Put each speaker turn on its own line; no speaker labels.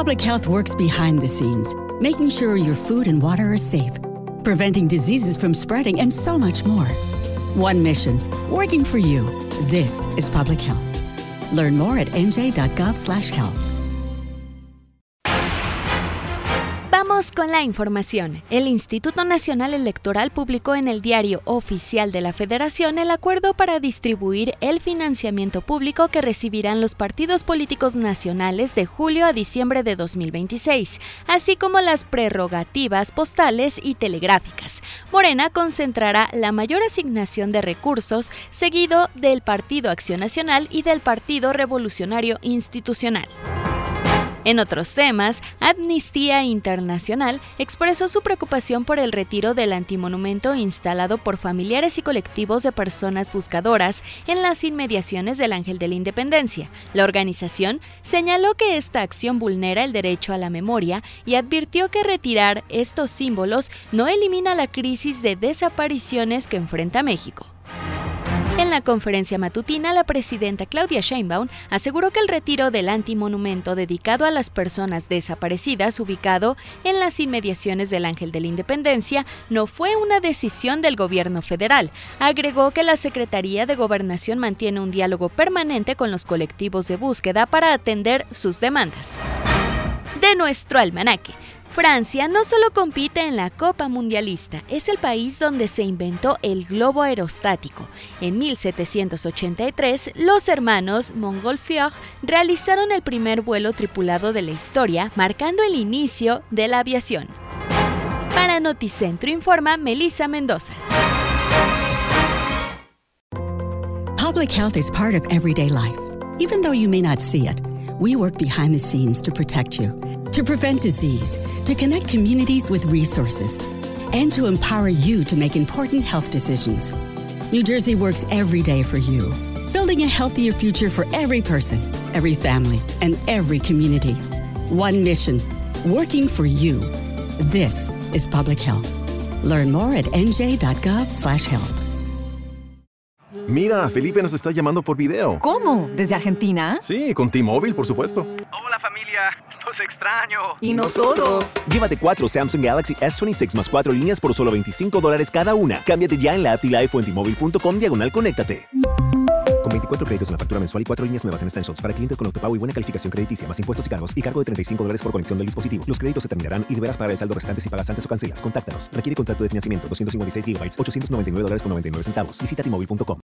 Public health works behind the scenes, making sure your food and water are safe, preventing diseases from spreading, and so much more. One mission, working for you. This is public health. Learn more at nj.gov/health.
Vamos con la información. El Instituto Nacional Electoral publicó en el Diario Oficial de la Federación el acuerdo para distribuir el financiamiento público que recibirán los partidos políticos nacionales de julio a diciembre de 2026, así como las prerrogativas postales y telegráficas. Morena concentrará la mayor asignación de recursos, seguido del Partido Acción Nacional y del Partido Revolucionario Institucional. En otros temas, Amnistía Internacional expresó su preocupación por el retiro del antimonumento instalado por familiares y colectivos de personas buscadoras en las inmediaciones del Ángel de la Independencia. La organización señaló que esta acción vulnera el derecho a la memoria y advirtió que retirar estos símbolos no elimina la crisis de desapariciones que enfrenta México. En la conferencia matutina, la presidenta Claudia Sheinbaum aseguró que el retiro del antimonumento dedicado a las personas desaparecidas ubicado en las inmediaciones del Ángel de la Independencia no fue una decisión del gobierno federal. Agregó que la Secretaría de Gobernación mantiene un diálogo permanente con los colectivos de búsqueda para atender sus demandas. De nuestro almanaque. Francia no solo compite en la Copa Mundialista, es el país donde se inventó el globo aerostático. En 1783, los hermanos Montgolfier realizaron el primer vuelo tripulado de la historia, marcando el inicio de la aviación. Para Noticentro informa Melissa Mendoza.
Public health is part of everyday life. Even though you may not see it, we work behind the scenes to protect you, to prevent disease, to connect communities with resources, and to empower you to make important health decisions. New Jersey works every day for you, building a healthier future for every person, every family, and every community. One mission, working for you. This is public health. Learn more at nj.gov/health.
Mira, Felipe nos está llamando por video.
¿Cómo? ¿Desde Argentina?
Sí, con T-Mobile, por supuesto.
Hola familia, los extraño.
¿Y nosotros?
Llévate 4 Samsung Galaxy S26 más 4 líneas por solo $25 cada una. Cámbiate ya en la app Life o en T-Mobile.com/conéctate. Con 24 créditos en la factura mensual y 4 líneas nuevas en Essentials para clientes con autopago y buena calificación crediticia, más impuestos y cargos, y cargo de $35 por conexión del dispositivo. Los créditos se terminarán y deberás pagar el saldo restante si pagas antes o cancelas. Contáctanos. Requiere contrato de financiamiento, 256 GB, $899.99. Visita T-Mobile.com.